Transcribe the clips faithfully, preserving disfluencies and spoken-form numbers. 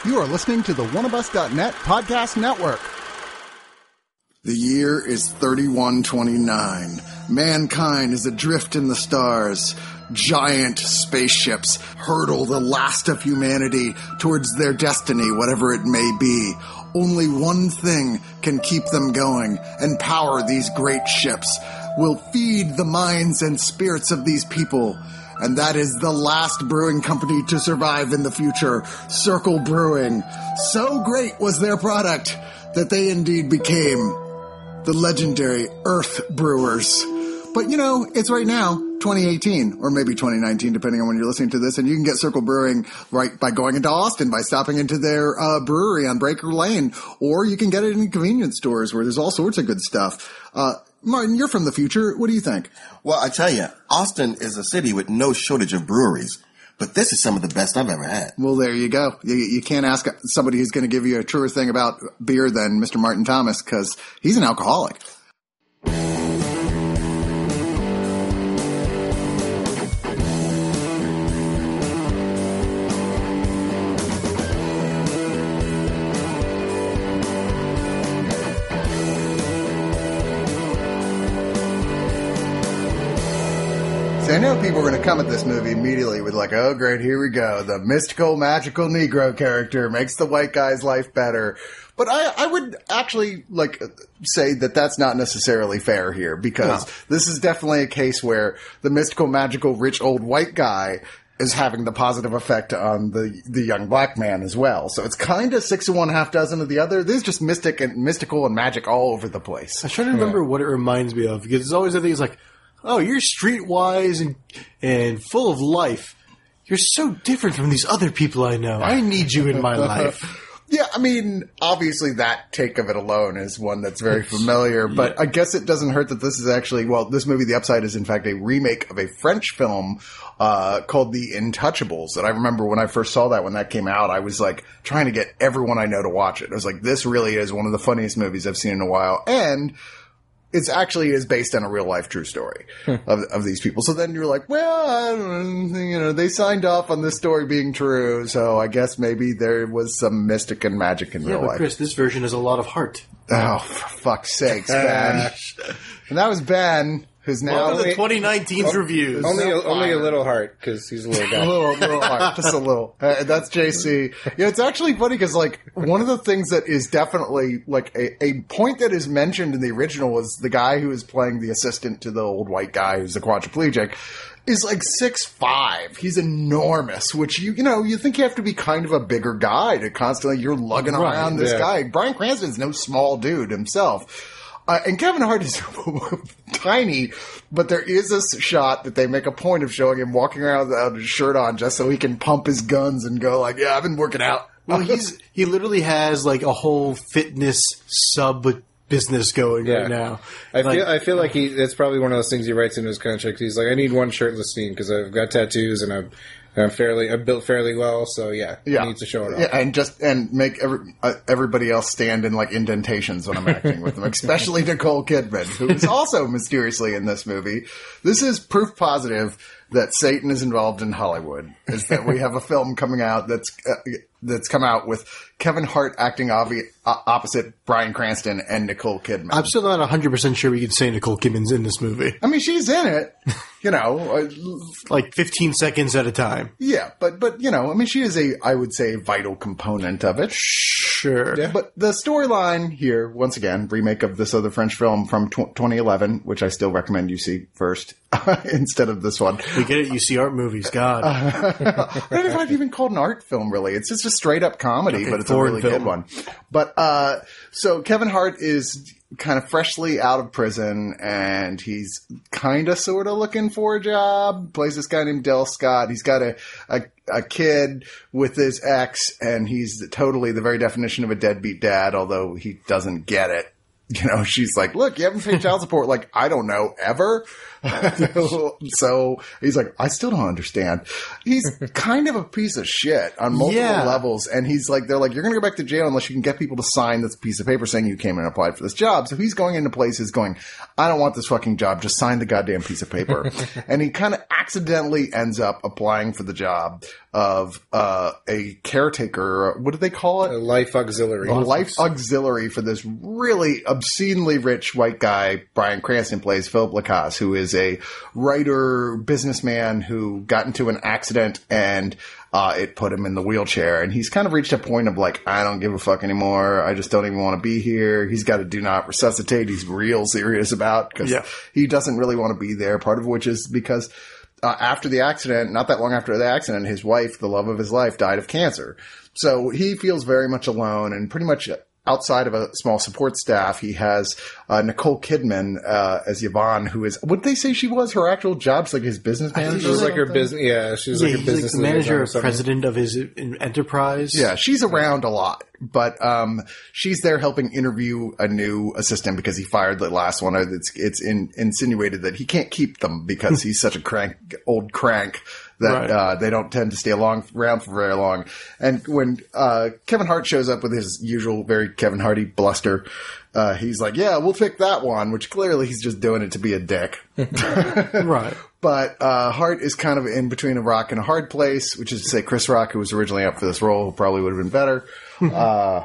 You are listening to the one of us dot net podcast network. The year is thirty-one twenty-nine. Mankind is adrift in the stars. Giant spaceships hurtle the last of humanity towards their destiny, whatever it may be. Only one thing can keep them going and power these great ships. Will feed the minds and spirits of these people. And that is the last brewing company to survive in the future, Circle Brewing. So great was their product that they indeed became the legendary Earth Brewers. But, you know, it's right now, twenty eighteen, or maybe twenty nineteen, depending on when you're listening to this, and you can get Circle Brewing right by going into Austin, by stopping into their uh, brewery on Breaker Lane, or you can get it in convenience stores where there's all sorts of good stuff. Uh, Martin, you're from the future. What do you think? Well, I tell you, Austin is a city with no shortage of breweries. But this is some of the best I've ever had. Well, there you go. You, you can't ask somebody who's going to give you a truer thing about beer than Mister Martin Thomas, because he's an alcoholic. I know people are going to come at this movie immediately with like, oh great, here we go. The mystical, magical Negro character makes the white guy's life better. But I, I would actually like say that that's not necessarily fair here, because no. This is definitely a case where the mystical, magical, rich old white guy is having the positive effect on the, the young black man as well. So it's kind of six of one, half dozen of the other. There's just mystic and mystical and magic all over the place. I'm trying to remember yeah. what it reminds me of, because it's always the thing is like, oh, you're streetwise and and full of life. You're so different from these other people I know. I need you in my life. Yeah, I mean, obviously that take of it alone is one that's very familiar, but yeah. I guess it doesn't hurt that this is actually, well, this movie, The Upside, is in fact a remake of a French film uh called The Intouchables. And I remember when I first saw that, when that came out, I was like trying to get everyone I know to watch it. I was like, this really is one of the funniest movies I've seen in a while. And it's actually is based on a real life true story of, of these people. So then you're like, well, I don't know, you know, they signed off on this story being true. So I guess maybe there was some mystic and magic in yeah, real but life. Chris, this version has a lot of heart. Oh, for fuck's sakes, Ben. And that was Ben, who's now Welcome to the twenty nineteen's oh, reviews. Only, a, only a little heart, because he's a little guy. a little, little heart, just a little. Uh, that's J C. Yeah, it's actually funny because, like, one of the things that is definitely like a, a point that is mentioned in the original was the guy who is playing the assistant to the old white guy who's a quadriplegic is like six five. He's enormous, which you you know you think you have to be kind of a bigger guy to constantly you're lugging right, around this yeah. guy. Bryan Cranston's no small dude himself. Uh, and Kevin Hart is tiny, but there is a shot that they make a point of showing him walking around without his shirt on just so he can pump his guns and go like, yeah, I've been working out. Well, he's he literally has like a whole fitness sub business going yeah. right now. I like, feel I feel like he that's probably one of those things he writes in his contract. He's like, I need one shirtless scene because I've got tattoos and I've I'm fairly, I'm built fairly well, so yeah, yeah. he needs to show it off. Yeah, and just, and make every, uh, everybody else stand in like indentations when I'm acting with them, especially Nicole Kidman, who is also mysteriously in this movie. This is proof positive that Satan is involved in Hollywood, is that we have a film coming out that's, uh, that's come out with Kevin Hart acting obvi- uh, opposite Bryan Cranston and Nicole Kidman. I'm still not one hundred percent sure we can say Nicole Kidman's in this movie. I mean, she's in it, you know. Uh, like fifteen seconds at a time. Yeah, but, but, you know, I mean, she is a, I would say, vital component of it. Sure. Yeah. But the storyline here, once again, remake of this other French film from tw- twenty eleven, which I still recommend you see first instead of this one. We get it. You see art movies. God. Uh, I don't know if I'd even call it an art film, really. It's just a straight up comedy, okay, but it's a really film. good one. But, uh, so Kevin Hart is kind of freshly out of prison and he's kind of sort of looking for a job. Plays this guy named Del Scott. He's got a, a, a kid with his ex and he's totally the very definition of a deadbeat dad, although he doesn't get it. you know, she's like, look, you haven't paid child support, like, I don't know, ever. So he's like, I still don't understand. He's kind of a piece of shit on multiple Yeah. levels. And he's like, they're like, you're going to go back to jail unless you can get people to sign this piece of paper saying you came in and applied for this job. So he's going into places going, I don't want this fucking job. Just sign the goddamn piece of paper. And he kind of accidentally ends up applying for the job of uh, a caretaker. What do they call it? A life auxiliary. A life auxiliary for this really obscenely rich white guy. Bryan Cranston plays Philip Lacasse, who is a writer, businessman who got into an accident and uh, it put him in the wheelchair. And he's kind of reached a point of like, I don't give a fuck anymore. I just don't even want to be here. He's got a do not resuscitate. He's real serious about because Yeah. he doesn't really want to be there. Part of which is because Uh, after the accident, not that long after the accident, his wife, the love of his life, died of cancer. So he feels very much alone, and pretty much outside of a small support staff, he has uh, Nicole Kidman uh, as Yvonne, who is, what did they say she was? Her actual job's like his business manager? She was or like her something? business. Yeah, she was Yeah, like a he's like business the manager liaison or or something. president of his en- enterprise. Yeah, she's around a lot, but um, she's there helping interview a new assistant because he fired the last one. It's it's in, insinuated that he can't keep them because he's such a crank, old crank that Right. uh, they don't tend to stay along, around for very long. And when uh, Kevin Hart shows up with his usual very Kevin Hardy bluster, uh, he's like, "Yeah, we'll pick that one," which clearly he's just doing it to be a dick. Right. But uh, Hart is kind of in between a rock and a hard place, which is to say Chris Rock, who was originally up for this role, probably would have been better. uh,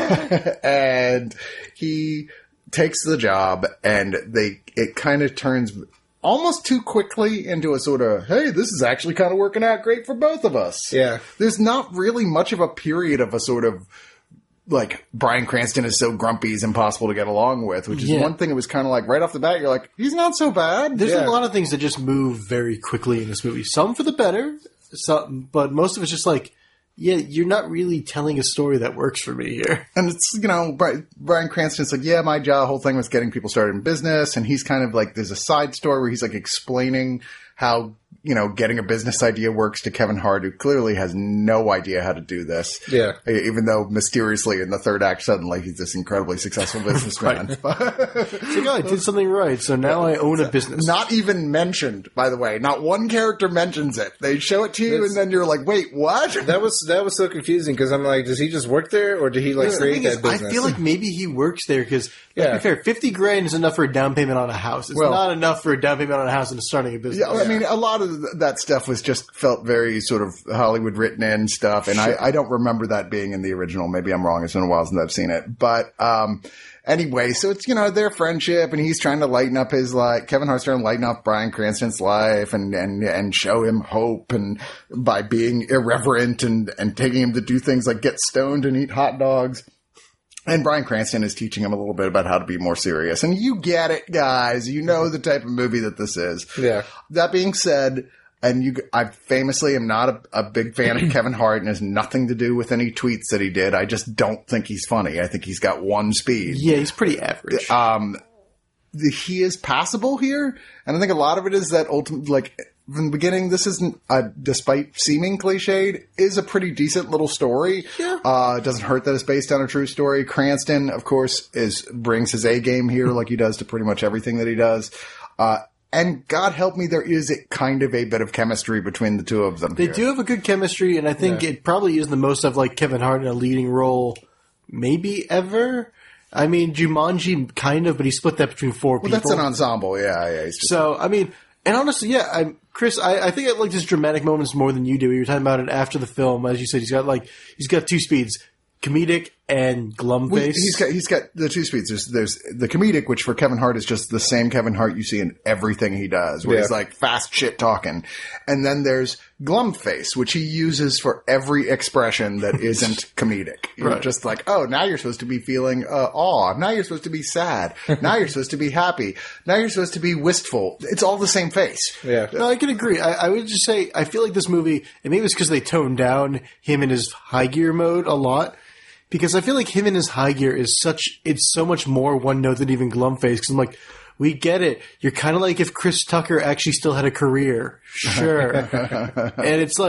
and he takes the job, and they it kind of turns almost too quickly into a sort of, hey, this is actually kind of working out great for both of us. Yeah. There's not really much of a period of a sort of, like, Bryan Cranston is so grumpy he's impossible to get along with, which is Yeah. one thing. It was kind of like, right off the bat, you're like, he's not so bad. There's Yeah. a lot of things that just move very quickly in this movie. Some for the better, some, but most of it's just like, yeah, you're not really telling a story that works for me here. And it's, you know, Bri- Bryan Cranston's like, yeah, my job, whole thing was getting people started in business. And he's kind of like, there's a side story where he's like explaining how, you know, getting a business idea works to Kevin Hart, who clearly has no idea how to do this. Yeah. Even though mysteriously in the third act, suddenly he's this incredibly successful businessman. It's like, oh, I did something right, so now I own a business. Not even mentioned, by the way. Not one character mentions it. They show it to you That's- and then you're like, wait, what? That was that was so confusing because I'm like, does he just work there or did he like The create thing that is, business? I feel like maybe he works there because, let's Yeah. be fair, fifty grand is enough for a down payment on a house. It's Well- not enough for a down payment on a house and starting a business. Yeah, I mean, a lot of th- that stuff was just felt very sort of Hollywood written in stuff, and I, I don't remember that being in the original. Maybe I'm wrong. It's been a while since I've seen it. But um, anyway, so it's, you know, their friendship, and he's trying to lighten up his life. Kevin Hart's trying to lighten up Bryan Cranston's life and, and, and show him hope, and by being irreverent and, and taking him to do things like get stoned and eat hot dogs. And Bryan Cranston is teaching him a little bit about how to be more serious. And you get it, guys. You know the type of movie that this is. Yeah. That being said, and you, I famously am not a, a big fan of Kevin Hart, and has nothing to do with any tweets that he did. I just don't think he's funny. I think he's got one speed. Yeah, he's pretty average. Um, the, he is passable here, and I think a lot of it is that ultimate, like, from the beginning, this isn't, uh, despite seeming cliched, is a pretty decent little story. Yeah. Uh, it doesn't hurt that it's based on a true story. Cranston, of course, is, brings his A game here like he does to pretty much everything that he does. Uh, and God help me, there is a kind of a bit of chemistry between the two of them. They here. do have a good chemistry, and I think Yeah. it probably is the most of like Kevin Hart in a leading role, maybe ever. I mean, Jumanji kind of, but he split that between four Well, people. that's an ensemble, yeah, yeah. He's just, So, I mean, and honestly, yeah, I'm, Chris, I, I think I like his dramatic moments more than you do. You were talking about it after the film. As you said, he's got like, he's got two speeds, comedic and glum Well, face. he's got he's got the two speeds. There's there's the comedic, which for Kevin Hart is just the same Kevin Hart you see in everything he does, where Yeah. he's like fast shit talking. And then there's glum face, which he uses for every expression that isn't comedic. You're Right. just like, oh, now you're supposed to be feeling uh, awe. Now you're supposed to be sad. Now you're supposed to be happy. Now you're supposed to be wistful. It's all the same face. Yeah. No, I can agree. I, I would just say, I feel like this movie, and maybe it's because they toned down him in his high gear mode a lot. Because I feel like him in his high gear is such, it's so much more one note than even Glumface. Because I'm like, we get it. You're kind of like if Chris Tucker actually still had a career. Sure. And it's like,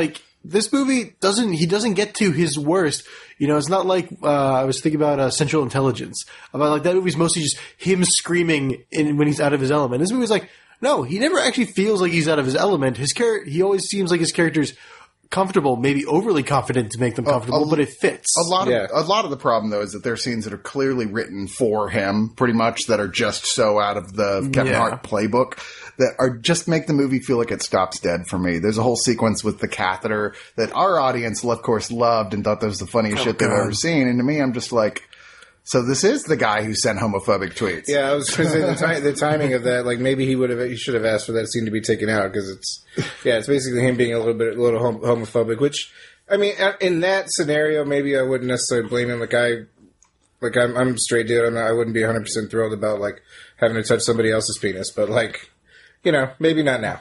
this movie doesn't, he doesn't get to his worst. You know, it's not like, uh, I was thinking about uh, Central Intelligence. About like that movie's mostly just him screaming in, when he's out of his element. This movie's like, no, he never actually feels like he's out of his element. His char- he always seems like his character's comfortable, maybe overly confident to make them comfortable, a, but it fits. A lot of Yeah. a lot of the problem though is that there are scenes that are clearly written for him, pretty much, that are just so out of the Kevin Yeah. Hart playbook that are just make the movie feel like it stops dead for me. There's a whole sequence with the catheter that our audience, of course, loved and thought that was the funniest Oh, shit they've God. ever seen. And to me, I'm just like, so this is the guy who sent homophobic tweets. Yeah, I was going to say the, ti- the timing of that. Like maybe he would have, he should have asked for that scene to be taken out because it's, yeah, it's basically him being a little bit, a little hom- homophobic. Which, I mean, in that scenario, maybe I wouldn't necessarily blame him. Like I, like I'm, I'm a straight dude. I'm not, I wouldn't be one hundred percent thrilled about like having to touch somebody else's penis, but like, you know, maybe not now.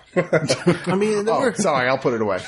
I mean, there Oh, were, sorry, I'll put it away.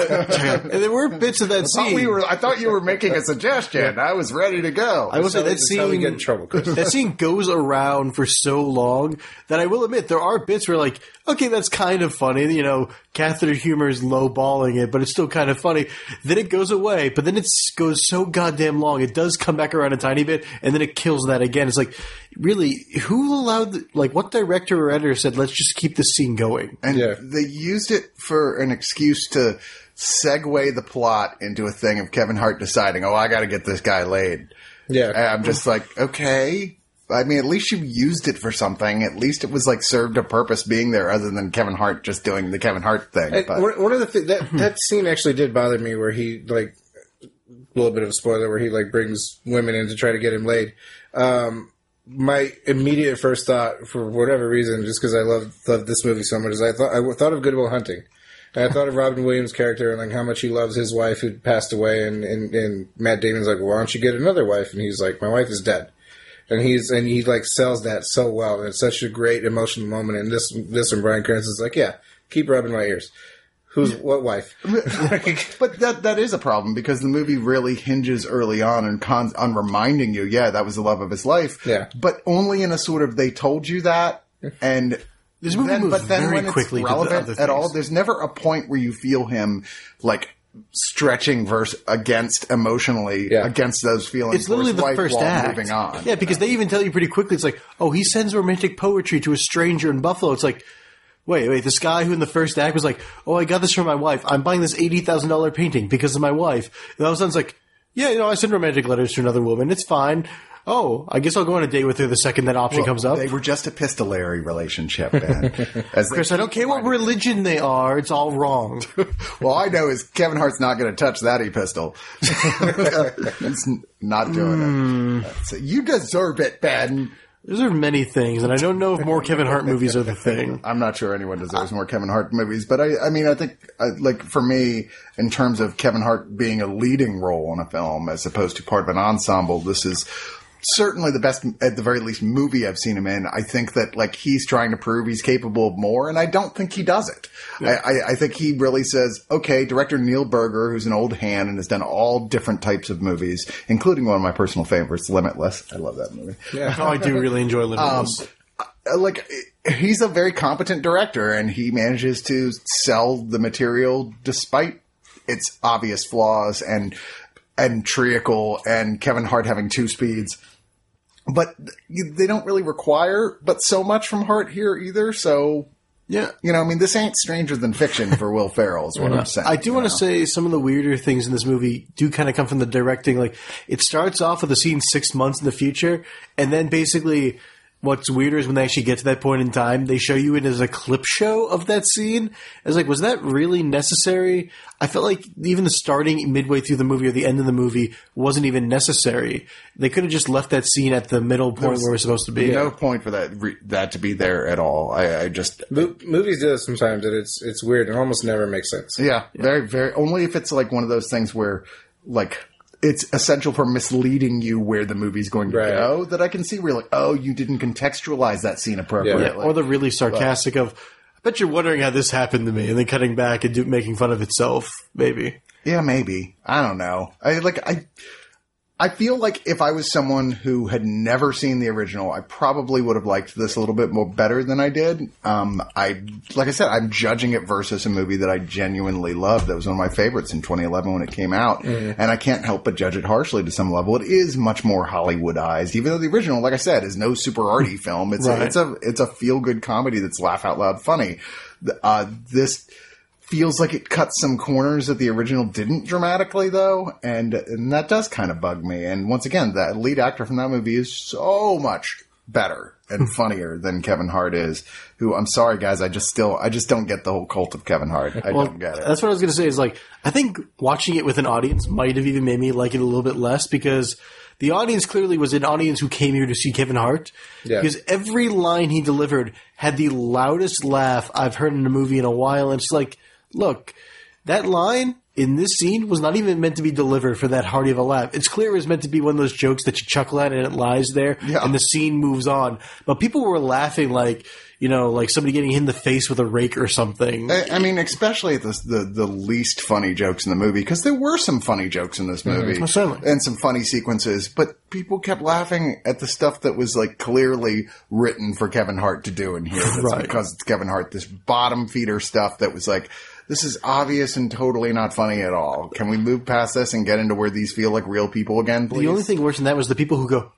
and there were bits of that I thought scene. we were. I thought you were making a suggestion. I was ready to go. I will say that That's how we scene, get in trouble, Chris. that scene goes around for so long that I will admit there are bits where like, okay, that's kind of funny. You know, catheter humor is lowballing it, but it's still kind of funny. Then it goes away, but then it goes so goddamn long. It does come back around a tiny bit, and then it kills that again. It's like, really, who allowed, the, like, what director or editor said, let's just keep this scene going? And Yeah. they used it for an excuse to segue the plot into a thing of Kevin Hart deciding, oh, I got to get this guy laid. Yeah. And I'm just like, okay. I mean, at least you used it for something. At least it was like served a purpose being there other than Kevin Hart just doing the Kevin Hart thing. And But one, one of the th- that that scene actually did bother me, where he like a little bit of a spoiler, where he like brings women in to try to get him laid. Um, my immediate first thought, for whatever reason, just because I love love this movie so much, is I thought I thought of Good Will Hunting, and I thought of Robin Williams' character and like how much he loves his wife who passed away, and, and and Matt Damon's like, well, why don't you get another wife? And he's like, my wife is dead. And he's and he like sells that so well, and it's such a great emotional moment. And this this and Bryan Cranston's like, yeah, keep rubbing my ears. Who's what wife? but that that is a problem because the movie really hinges early on and con- on reminding you, yeah, that was the love of his life. Yeah. But only in a sort of they told you that, and This movie then, moves but then very when quickly it's to the relevant other at all, things. there's never a point where you feel him like stretching verse against emotionally Yeah. against those feelings. It's literally for his the wife first while act. moving on. Yeah, because they even tell you pretty quickly. It's like, oh, he sends romantic poetry to a stranger in Buffalo. It's like, wait, wait, this guy who in the first act was like, oh, I got this from my wife. I'm buying this eighty thousand dollars painting because of my wife. And all of a sudden it's like, yeah, you know, I send romantic letters to another woman. It's fine. Oh, I guess I'll go on a date with her the second that option Well, comes up. They were just a epistolary relationship, Ben. As they Chris, I don't care what religion they are. It's all wrong. Well, I know is Kevin Hart's not going to touch that epistle. He's n- not doing Hmm. it. So you deserve it, Ben. Those are many things, and I don't know if more Kevin Hart movies are the thing. I'm not sure anyone deserves more Kevin Hart movies, but I, I mean, I think, uh, like, for me, in terms of Kevin Hart being a leading role in a film as opposed to part of an ensemble, this is certainly the best, at the very least, movie I've seen him in. I think that, like, he's trying to prove he's capable of more, and I don't think he does it. I, I, I think he really says, okay, director Neil Berger, who's an old hand and has done all different types of movies, including one of my personal favorites, Limitless. I love that movie. Oh, I do really enjoy Limitless. Uh, like, he's a very competent director, and he manages to sell the material despite its obvious flaws and and Treacle and Kevin Hart having two speeds. But they don't really require but so much from Hart here either, so... Yeah. You know, I mean, this ain't stranger than fiction for Will Ferrell is what I'm saying. I do you want to know? say some of the weirder things in this movie do kind of come from the directing. Like, it starts off with a scene six months in the future, and then basically what's weirder is when they actually get to that point in time, they show you it as a clip show of that scene. I was like, was that really necessary? I felt like even the starting midway through the movie or the end of the movie wasn't even necessary. They could have just left that scene at the middle point where we're supposed to be. No point for that re- that to be there at all. I, I just... Mo- movies do this sometimes, that it's it's weird and almost never makes sense. Yeah, very, very. Only if it's like one of those things where, like, it's essential for misleading you where the movie's going to Right. go. That I can see where, you're like, oh, you didn't contextualize that scene appropriately. Yeah, or the really sarcastic of, I bet you're wondering how this happened to me, and then cutting back and do, making fun of itself, maybe. Yeah, maybe. I don't know. I like. I. I feel like if I was someone who had never seen the original, I probably would have liked this a little bit more better than I did. Um, I, like I said, I'm judging it versus a movie that I genuinely loved. That was one of my favorites in twenty eleven when it came out. Mm. And I can't help but judge it harshly to some level. It is much more Hollywoodized, even though the original, like I said, is no super arty film. It's right. a, it's a, it's a feel good comedy that's laugh out loud funny. Uh, this, feels like it cuts some corners that the original didn't dramatically, though, and, and that does kind of bug me. And once again, the lead actor from that movie is so much better and funnier than Kevin Hart is, who, I'm sorry, guys, I just still, I just don't get the whole cult of Kevin Hart. I well, don't get it. That's what I was going to say is, like, I think watching it with an audience might have even made me like it a little bit less, because the audience clearly was an audience who came here to see Kevin Hart. Yeah. Because every line he delivered had the loudest laugh I've heard in a movie in a while, and it's like, look, that line in this scene was not even meant to be delivered for that hearty of a laugh. It's clear it was meant to be one of those jokes that you chuckle at and it lies there, yeah. and the scene moves on. But people were laughing like, you know, like somebody getting hit in the face with a rake or something. I, I mean, especially at the, the the least funny jokes in the movie, because there were some funny jokes in this movie, mm-hmm. and some funny sequences, but people kept laughing at the stuff that was like clearly written for Kevin Hart to do in here. That's right. Because it's Kevin Hart, this bottom feeder stuff that was like, this is obvious and totally not funny at all. Can we move past this and get into where these feel like real people again, please? The only thing worse than that was the people who go,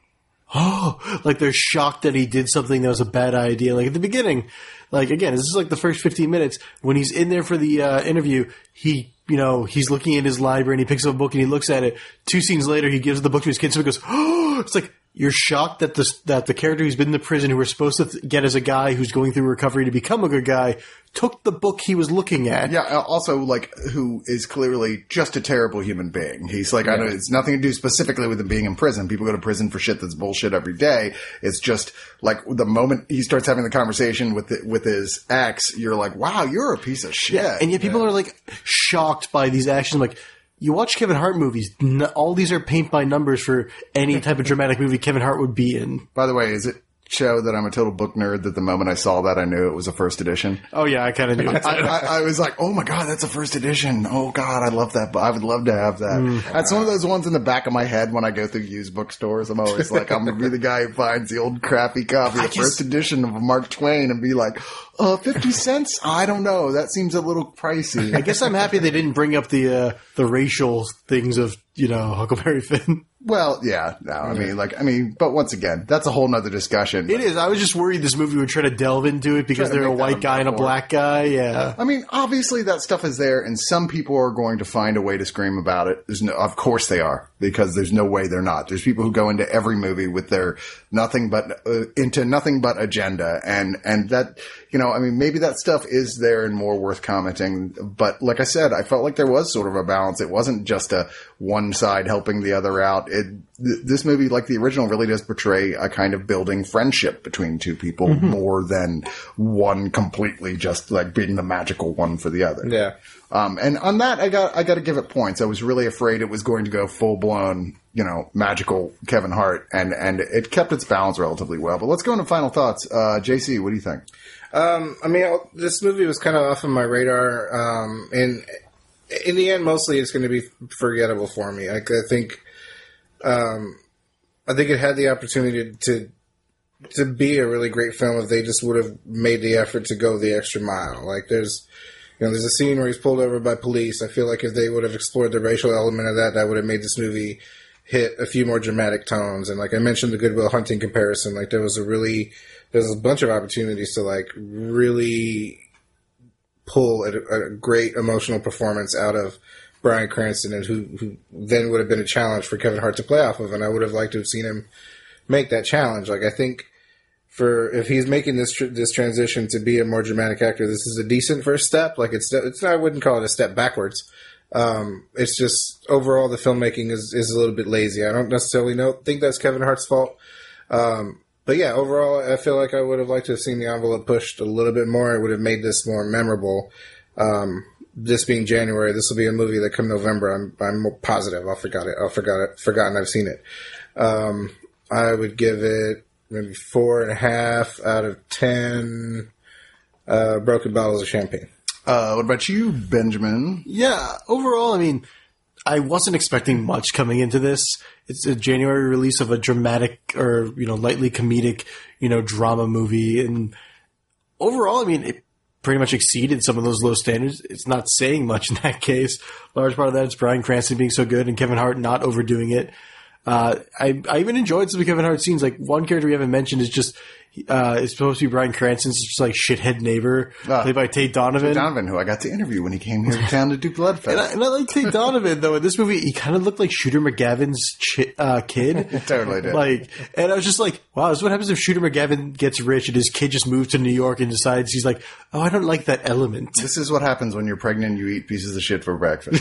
oh, like they're shocked that he did something that was a bad idea. Like at the beginning, like again, this is like the first fifteen minutes when he's in there for the uh, interview. He, you know, he's looking in his library and he picks up a book and he looks at it. Two scenes later, he gives the book to his kid. So he goes, oh, it's like you're shocked that the that the character who's been in the prison, who we're supposed to th- get as a guy who's going through recovery to become a good guy, took the book he was looking at. Yeah, also, like, who is clearly just a terrible human being. He's like, yeah. I know it's nothing to do specifically with him being in prison. People go to prison for shit that's bullshit every day. It's just, like, the moment he starts having the conversation with the, with his ex, you're like, wow, you're a piece of shit. Yeah, and yet people yeah. are, like, shocked by these actions. Like, you watch Kevin Hart movies, all these are paint by numbers for any type of dramatic movie Kevin Hart would be in. By the way, is it show that I'm a total book nerd that the moment I saw that I knew it was a first edition? Oh yeah, I kind of knew it. I, I, I was like, oh my god, that's a first edition. Oh god, I love that. I would love to have that. Mm. That's one of those ones in the back of my head when I go through used bookstores. I'm always like, I'm going to be the guy who finds the old crappy copy of first edition of Mark Twain and be like, uh, fifty cents? I don't know. That seems a little pricey. I guess I'm happy they didn't bring up the, uh, the racial things of, you know, Huckleberry Finn. Well, yeah, no, I mean, like, I mean, but once again, that's a whole nother discussion. It is. I was just worried this movie would try to delve into it because they're a white guy and a black guy. Yeah. I mean, obviously that stuff is there, and some people are going to find a way to scream about it. There's no, of course they are, because there's no way they're not. There's people who go into every movie with their nothing but, uh, into nothing but agenda, and, and that, you know, I mean, maybe that stuff is there and more worth commenting, but like I said, I felt like there was sort of a balance. It wasn't just a one side helping the other out. It, th- this movie, like the original, really does portray a kind of building friendship between two people mm-hmm. more than one completely just like being the magical one for the other. Yeah. Um, and on that, I got, I got to give it points. I was really afraid it was going to go full blown, you know, magical Kevin Hart, and, and it kept its balance relatively well. But let's go into final thoughts. Uh, J C, what do you think? Um, I mean, this movie was kind of off of my radar, um, and in the end, mostly it's going to be forgettable for me. I, I think, um, I think it had the opportunity to, to be a really great film if they just would have made the effort to go the extra mile. Like, there's, you know, there's a scene where he's pulled over by police. I feel like if they would have explored the racial element of that, that would have made this movie hit a few more dramatic tones. And like I mentioned, the Good Will Hunting comparison, like there was a really, there's a bunch of opportunities to like really pull a, a great emotional performance out of Bryan Cranston, and who, who then would have been a challenge for Kevin Hart to play off of. And I would have liked to have seen him make that challenge. Like, I think for, if he's making this, tr- this transition to be a more dramatic actor, this is a decent first step. Like, it's, it's not, I wouldn't call it a step backwards. Um, it's just overall the filmmaking is, is a little bit lazy. I don't necessarily know, think that's Kevin Hart's fault. Um, But yeah, overall, I feel like I would have liked to have seen the envelope pushed a little bit more. It would have made this more memorable. Um, this being January, this will be a movie that come November, I'm I'm more positive I'll forgot it. I'll forgot it. Forgotten I've seen it. Um, I would give it maybe four and a half out of ten uh, broken bottles of champagne. Uh, what about you, Benjamin? Yeah, overall, I mean, I wasn't expecting much coming into this. It's a January release of a dramatic or, you know, lightly comedic, you know, drama movie. And overall, I mean, it pretty much exceeded some of those low standards. It's not saying much in that case. Large part of that is Bryan Cranston being so good and Kevin Hart not overdoing it. Uh, I, I even enjoyed some of Kevin Hart scenes. Like, one character we haven't mentioned is just, uh, it's supposed to be Bryan Cranston's just like shithead neighbor, uh, played by Tate Donovan. Tate Donovan, who I got to interview when he came here to town to do Bloodfest. And I, and I like Tate Donovan, though. In this movie, he kind of looked like Shooter McGavin's chi- uh, kid. Totally did. Like, and I was just like, wow, this is what happens if Shooter McGavin gets rich and his kid just moves to New York and decides he's like, oh, I don't like that element. This is what happens when you're pregnant and you eat pieces of shit for breakfast.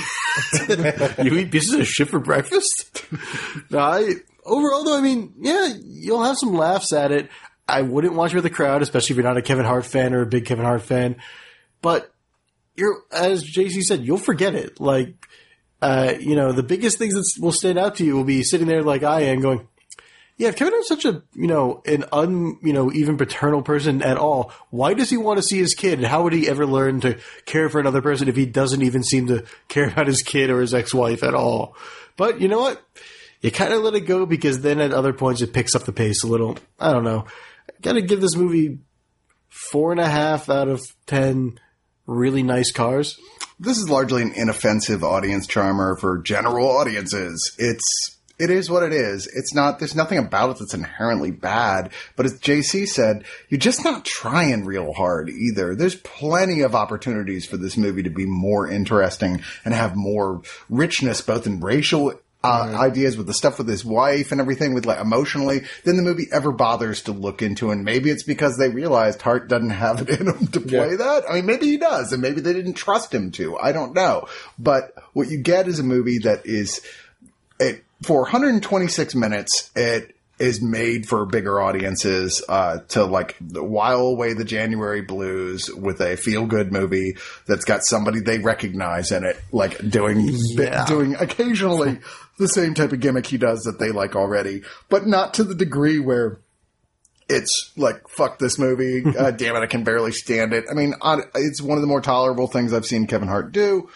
You eat pieces of shit for breakfast? No, I... Overall, though, I mean, yeah, you'll have some laughs at it. I wouldn't watch it with a crowd, especially if you're not a Kevin Hart fan or a big Kevin Hart fan. But you're, as J C said, you'll forget it. Like, uh, you know, the biggest things that will stand out to you will be sitting there like I am going, yeah, if Kevin Hart's such a, you know, an un, you know, even paternal person at all, why does he want to see his kid? And how would he ever learn to care for another person if he doesn't even seem to care about his kid or his ex-wife at all? But you know what? You kind of let it go because then at other points it picks up the pace a little. I don't know. I gotta give this movie four and a half out of ten really nice cars. This is largely an inoffensive audience charmer for general audiences. It's, it is what it is. It's not, there's nothing about it that's inherently bad. But as J C said, you're just not trying real hard either. There's plenty of opportunities for this movie to be more interesting and have more richness, both in racial Uh, mm-hmm. ideas with the stuff with his wife and everything with like emotionally than the movie ever bothers to look into. And maybe it's because they realized Hart doesn't have it in him to play yeah. that. I mean, maybe he does and maybe they didn't trust him to. I don't know. But what you get is a movie that is it for one hundred twenty-six minutes. It is made for bigger audiences, uh, to like while away the January blues with a feel good movie that's got somebody they recognize in it, like doing, yeah. doing occasionally the same type of gimmick he does that they like already, but not to the degree where it's like, fuck this movie. God damn it. I can barely stand it. I mean, it's one of the more tolerable things I've seen Kevin Hart do.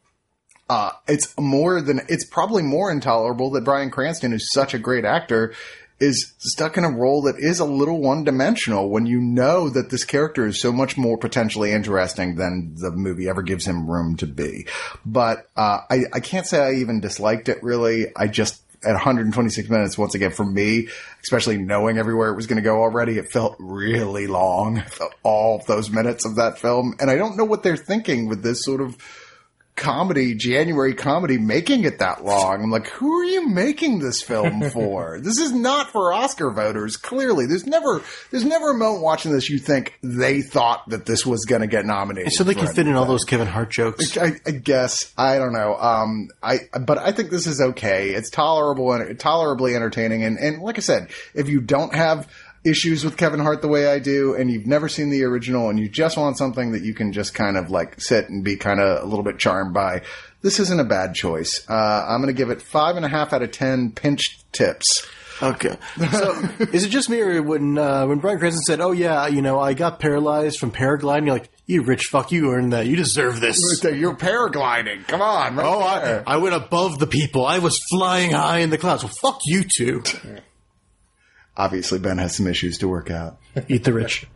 Uh, it's more than, it's probably more intolerable that Bryan Cranston, who's such a great actor, is stuck in a role that is a little one-dimensional when you know that this character is so much more potentially interesting than the movie ever gives him room to be. But uh, I, I can't say I even disliked it, really. I just, at one hundred twenty-six minutes, once again, for me, especially knowing everywhere it was going to go already, it felt really long, all those minutes of that film. And I don't know what they're thinking with this sort of comedy, January comedy, making it that long. I'm like, who are you making this film for? This is not for Oscar voters, clearly. There's never there's never a moment watching this you think they thought that this was going to get nominated. So they can fit in all those Kevin Hart jokes. I, I guess. I don't know. Um, I But I think this is okay. It's tolerable and tolerably entertaining. And, and like I said, if you don't have issues with Kevin Hart the way I do, and you've never seen the original, and you just want something that you can just kind of like sit and be kind of a little bit charmed by, this isn't a bad choice. Uh, I'm going to give it five and a half out of ten pinched tips. Okay. So, is it just me, or when uh, when Bryan Cranston said, "Oh yeah, you know, I got paralyzed from paragliding," you're like, "You rich fuck, you earned that. You deserve this. You're paragliding. Come on." Right oh, I, I went above the people. I was flying high in the clouds. Well, fuck you two. Obviously, Ben has some issues to work out. Eat the rich.